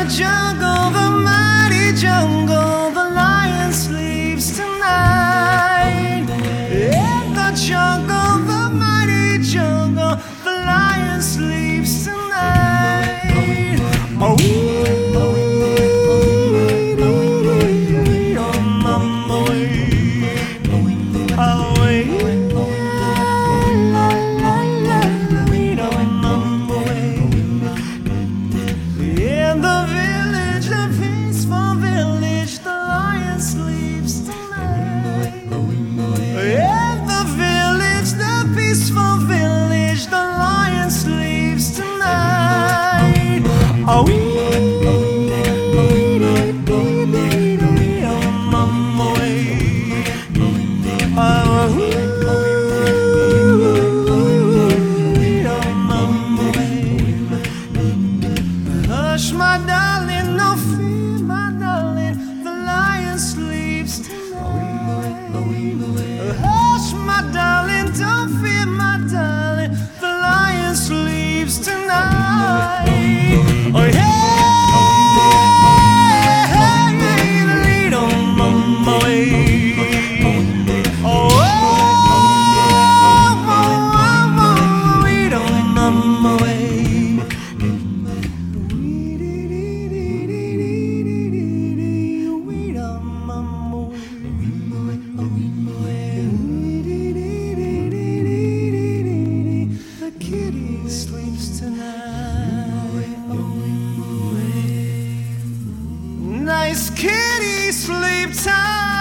jungle, the mighty jungle, the lion sleeps tonight. In the jungle, the mighty jungle, the lion sleeps tonight. Oh, hush, my darling, no fear, my darling, the lion sleeps tonight. Hush, my darling, don't fear, my darling, the lion sleeps tonight. Oh yeah. Nice kitty, sleep time.